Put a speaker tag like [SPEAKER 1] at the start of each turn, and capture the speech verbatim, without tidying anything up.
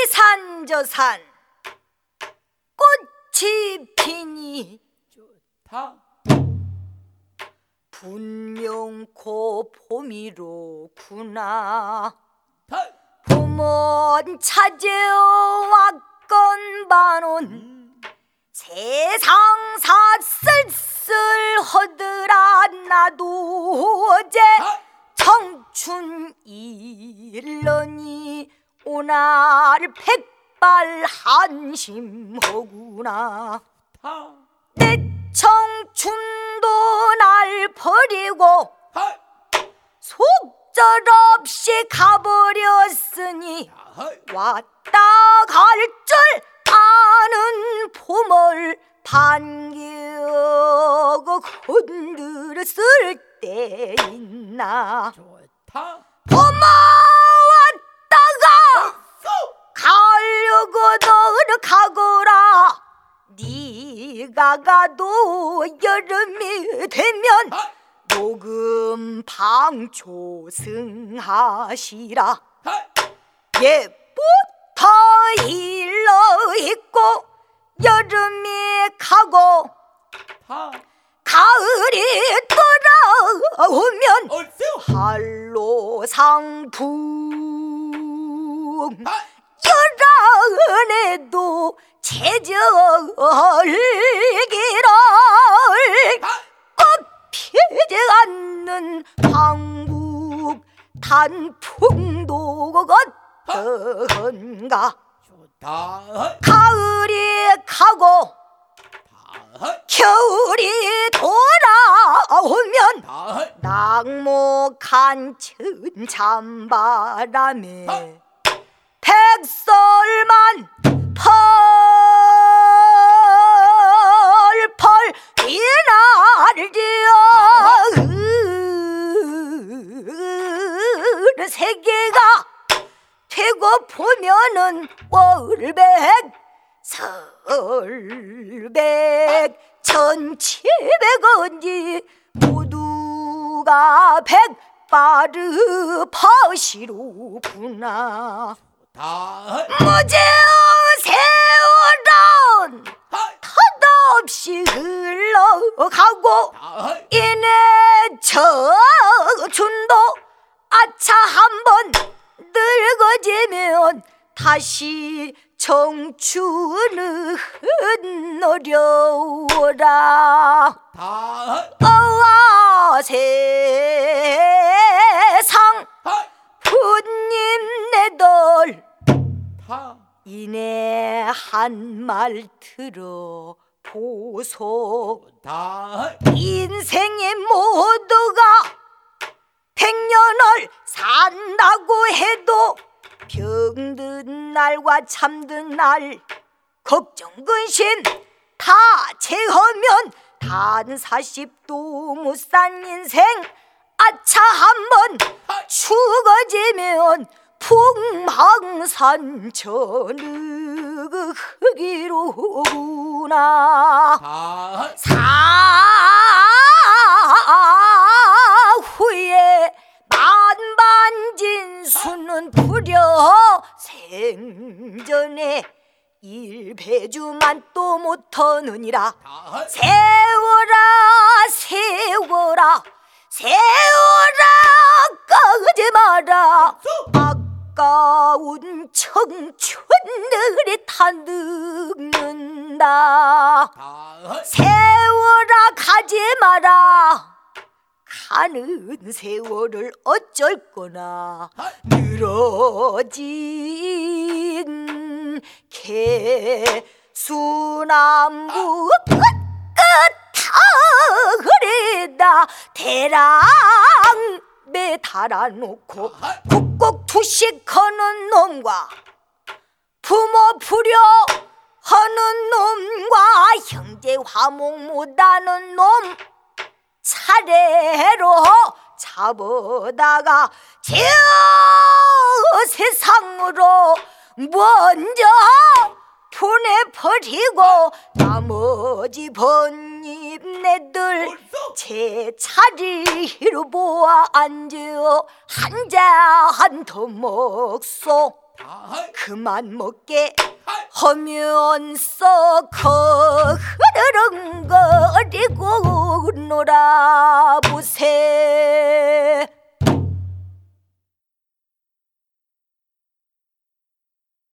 [SPEAKER 1] 이 산 저 산 꽃이 피니
[SPEAKER 2] 좋다.
[SPEAKER 1] 분명 고 봄이로구나.
[SPEAKER 2] 다.
[SPEAKER 1] 봄은 찾아왔건 반온
[SPEAKER 2] 음.
[SPEAKER 1] 세상사 쓸쓸하더라. 나도 어제
[SPEAKER 2] 다.
[SPEAKER 1] 청춘 일러니 오늘 백발 한심하구나.
[SPEAKER 2] 다.
[SPEAKER 1] 내 청춘도 날 버리고
[SPEAKER 2] 다.
[SPEAKER 1] 속절없이 가버렸으니
[SPEAKER 2] 다.
[SPEAKER 1] 왔다 갈 줄 아는 봄을 반겨 건드렸을 때 있나.
[SPEAKER 2] 좋다.
[SPEAKER 1] 봄아 왔다가 가려고도 가거라. 네가 가도 여름이 되면
[SPEAKER 2] 다.
[SPEAKER 1] 녹음 방초승하시라.
[SPEAKER 2] 다.
[SPEAKER 1] 예부터 일러 있고 여름이 가고
[SPEAKER 2] 다.
[SPEAKER 1] 가을이 돌아오면
[SPEAKER 2] 얼쑤.
[SPEAKER 1] 한로상풍
[SPEAKER 2] 다.
[SPEAKER 1] 열안에도 제절기를
[SPEAKER 2] 다.
[SPEAKER 1] 꽃피지 않는 한국 단풍도 어떤가.
[SPEAKER 2] 좋다.
[SPEAKER 1] 가을이 가고
[SPEAKER 2] 다.
[SPEAKER 1] 겨울이 돌아오면
[SPEAKER 2] 다.
[SPEAKER 1] 낙목한 천 찬바람에 백설만 펄펄 뛰날지어 으 세계가 되고 보면은 월백 설백 천칠백원지 모두가 백바르 파시로구나.
[SPEAKER 2] 다.
[SPEAKER 1] 무제어 세월은 탓없이 흘러가고
[SPEAKER 2] 다.
[SPEAKER 1] 이내 청춘도 아차 한번 늙어지면 다시 청춘은 어려워라.
[SPEAKER 2] 다.
[SPEAKER 1] 어와 세상
[SPEAKER 2] 다.
[SPEAKER 1] 푸님 내들
[SPEAKER 2] 다.
[SPEAKER 1] 이내 한 말 들어 보소.
[SPEAKER 2] 다.
[SPEAKER 1] 인생의 모두가 백년을 산다고 해도 병든 날과 잠든 날 걱정 근심 다 채우면 단 사십도 못 산 인생 아차 한번 죽어지면 풍망산 전의 흙이로구나.
[SPEAKER 2] 다.
[SPEAKER 1] 사후에 만반진수는 부려 생전에 일배주만 또 못하느니라.
[SPEAKER 2] 다.
[SPEAKER 1] 세워라 세워라 세워라 꺼지 마라. 아까운 청춘들이 다 늙는다.
[SPEAKER 2] 다.
[SPEAKER 1] 세워라 가지 마라. 가는 세월을 어쩔 거나 늘어진 개수나무 끝끝하그리다 대랑배 달아놓고 국곡 투식하는 놈과 부모 불효 하는 놈과 형제 화목 못하는 놈 차례로 잡아다가 저 세상으로 먼저 보내버리고 나머지 번입네들 제 자리로 모아 앉아 한 잔 더 먹소.
[SPEAKER 2] 아하이
[SPEAKER 1] 그만 먹게
[SPEAKER 2] 하이
[SPEAKER 1] 하면서 흐르렁거리고 놀아보세